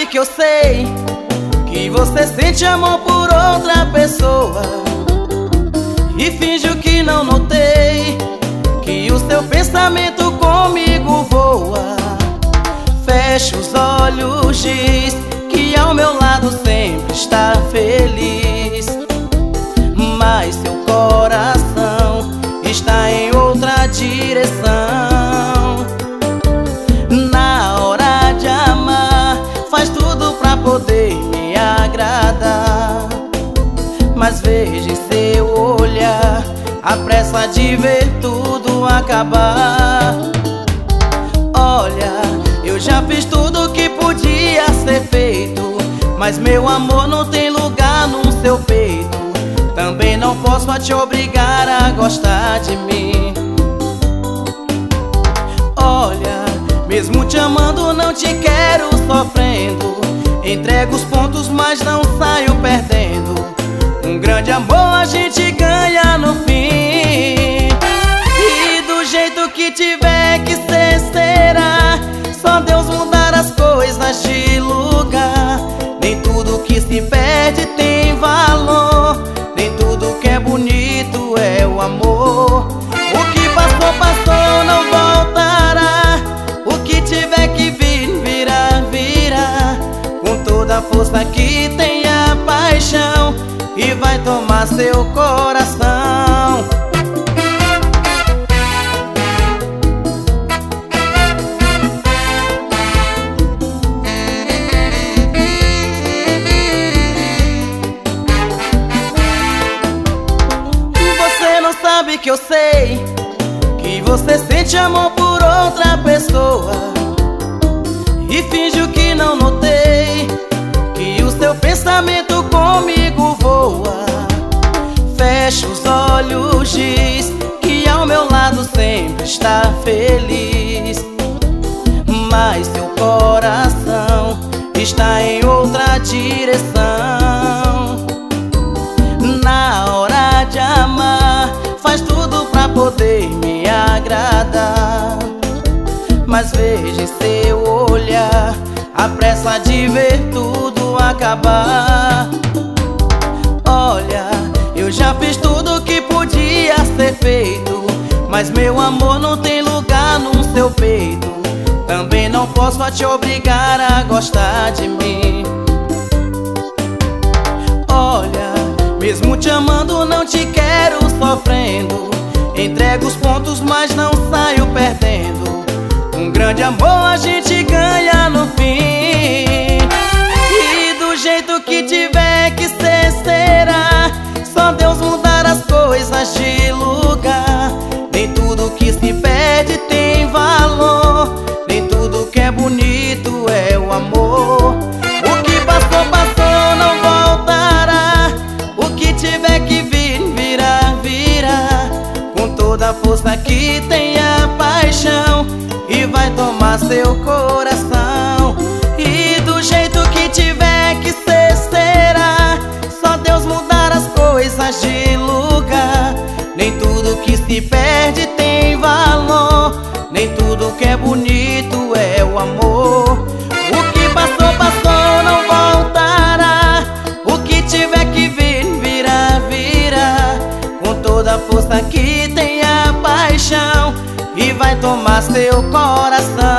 que eu sei que você sente amor por outra pessoa e finge que não notei que o seu pensamento comigo voa. Fecha os olhos, diz que ao meu lado sempre está feliz, mas seu coração está em outra direção. Na hora de amar, faz tudo pra poder me agradar, mas veja em seu olhar a pressa de ver tudo acabar. Olha, eu já fiz tudo que podia ser feito, mas meu amor não tem lugar no seu peito. Também não posso te obrigar a gostar de mim. Olha, mesmo te amando não te quero sofrendo. Entrego os pontos mas não saio perdendo. Um grande amor a gente ganha no fim. E do jeito que tiver que ser, será. Só Deus mudar as coisas de lugar. Nem tudo que se perde tem valor, nem tudo que é bonito é o amor. O que passou, passou, não voltará. O que tiver que vir, virá, virá. Com toda a força que tem a paixão, e vai tomar seu coração. Sabe que eu sei que você sente amor por outra pessoa e finge que não notei que o seu pensamento comigo voa. Fecha os olhos, diz que ao meu lado sempre está feliz, mas seu coração está em outra direção. Na hora de amar, faz tudo pra poder me agradar, mas veja em seu olhar a pressa de ver tudo acabar. Olha, eu já fiz tudo que podia ser feito, mas meu amor não tem lugar no seu peito. Também não posso te obrigar a gostar de mim. Olha, mesmo te amando não te quero sofrendo. Entrego os pontos mas não saio perdendo. Um grande amor a gente ganha no fim. E do jeito que tiver que ser, será. Só Deus mudar as coisas de lugar. Nem tudo que se perde tem valor, nem tudo que é bonito é o amor. O que passou, passou, não voltará. O que tiver que vir, virá, virá. Com toda a força que tem a paixão, e vai tomar seu coração. E do jeito que tiver que ser, será. Só Deus mudar as coisas de lugar. Nem tudo que se perde tem valor, nem tudo que é bonito é o amor. O que passou, passou, não voltará. O que tiver que vir, virá, virá. Com toda a força que tem a paixão, e vai tomar seu coração.